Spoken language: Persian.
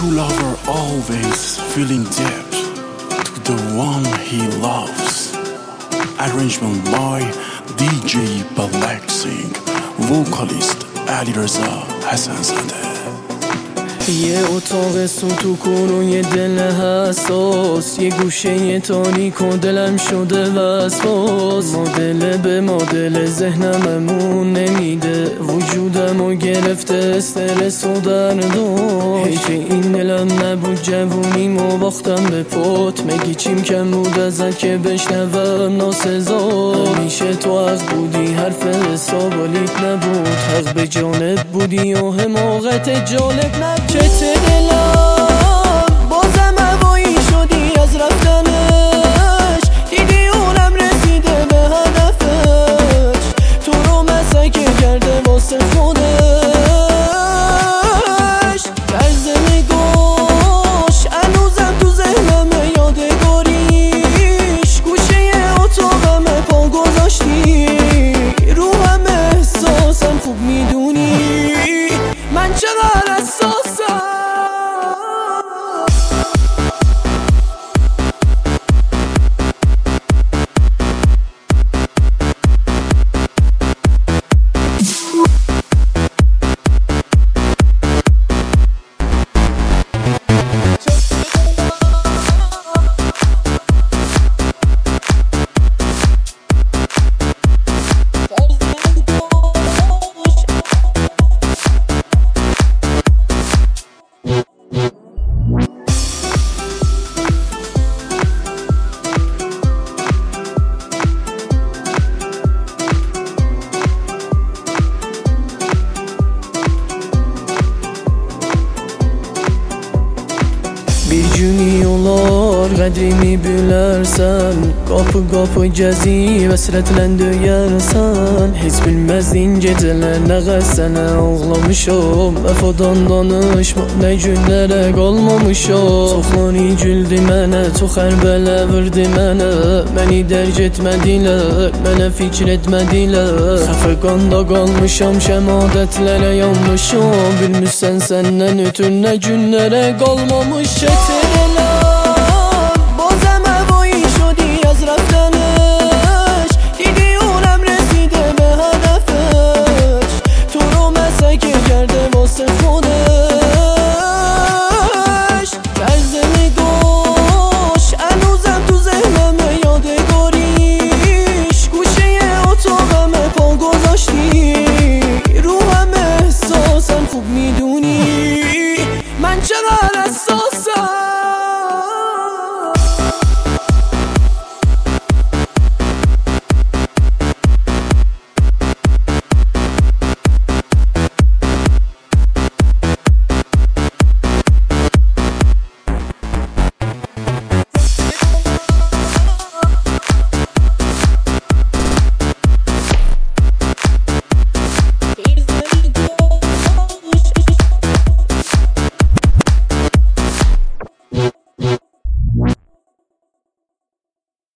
true lover always feeling debt to the one he loves. Arrangement by DJ Balexing, vocalist علیرضا حسن‌زاده. یه اتاق سوتوکون و یه دل حساس، یه گوشه یه تاریک و دلم شده وسواس. مدل به مدل ذهنممون نمیده، وجودمو گرفته استرس و درد و حیف این دلم نبود جوونیمو باختم به پات. مگی چیم کم بود ازت که بشنوم ناسزا؟ همیشه تو حق بودی، حرف حسابالیت نبود، حق به جانب بودی و حماقت جالب نبود. چته دلم بازم هوایی شدی از رفتنش، دیدی اونم رسیده به هدفش، تو رو مسکه کرده واسه خودش. طرز نگاش هنوزم تو ذهنمه، یادگاریش گوشه اتاقمه پا گذاشتی، رو هم احساسم خوب میدونی من چقدر حساسم. Bir gün yollar qədrimi bilərsən, qapı gəzib həsrətlə döyərsən. Heç bilməzdin gecələr nə qəz sənə ağlamışam, vəfadan danışma nə günlərə qalmamışam. Çoxları güldü mənə, çox ərbələ vurdu mənə, məni dərk etmədilər, mənə fikir etmədilər. Xəfəqanda qalmışam, şəmadətlərə yanmışam, bilmirsən səndən ötür nə günlərə qalmamışam.